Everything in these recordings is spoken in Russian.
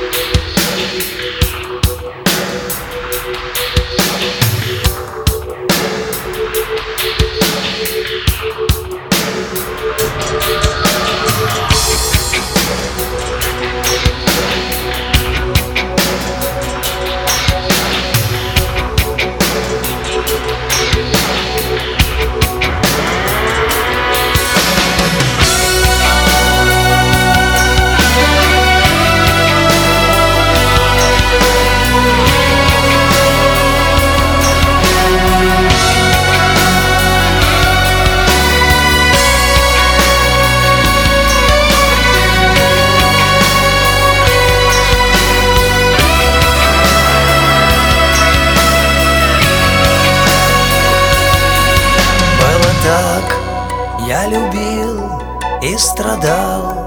Так я любил и страдал.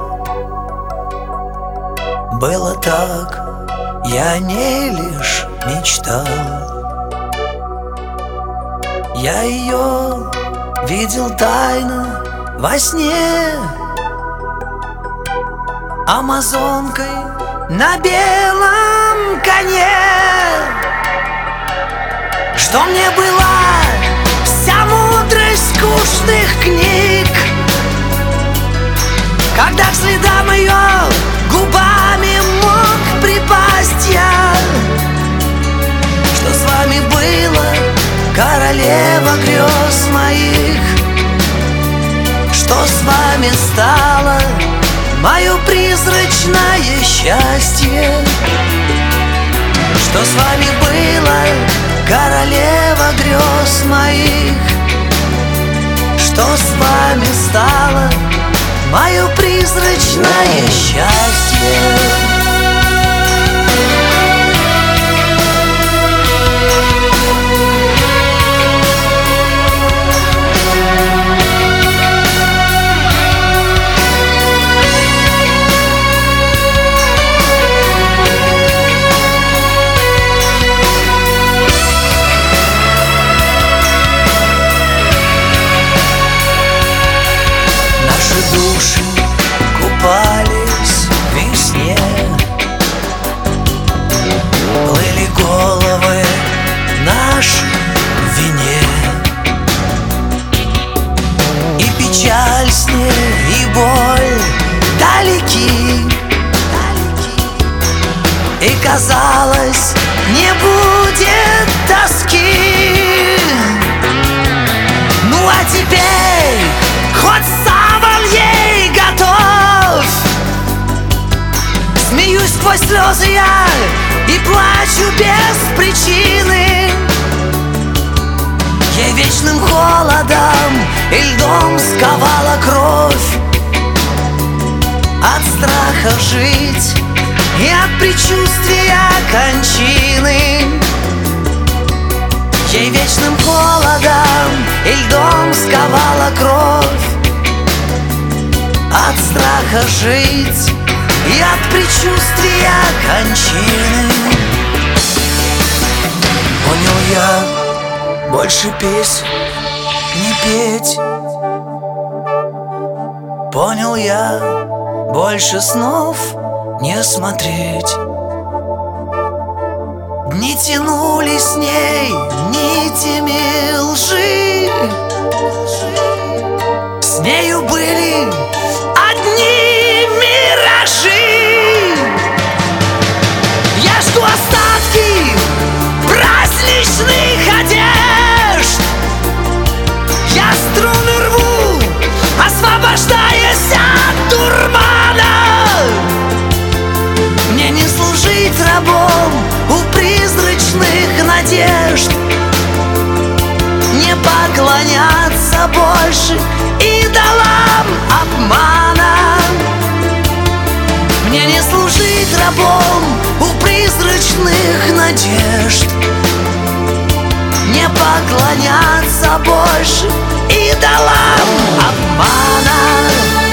Было так, я о ней лишь мечтал. Я ее видел тайно во сне, амазонкой на белом коне. Что мне была вся мудрость скучных книг, когда к следам ее губами мог припасть я? Что с вами было, королева грез моих? Что с вами стало, мое призрачное счастье? Что с вами было, королева грез моих? Что с вами стало, мое призрачное счастье? Души купались в весне, плыли головы наши в вине, и печаль с ней, и боль далеки, и казалось, не будет тоски. Ну а теперь хоть саван ей готов, смеюсь сквозь слезы я и плачу без причины. Ей вечным холодом и льдом сковала кровь, от страха жить и от предчувствия кончины. Ей вечным холодом и льдом сковала кровь, от страха жить и от предчувствия кончины. Понял я, больше песен не петь. Понял я, больше снов не смотреть. Дни тянулись с ней нитями лжи, с нею были одни миражи. Я жду остатки праздничных одежд, я струны рву, освобождаясь от дурмана. Мне не служить рабом у призрачных надежд, не поклоняться больше идолам обмана. Мне не служить рабом у призрачных надежд, не поклоняться больше идолам обмана.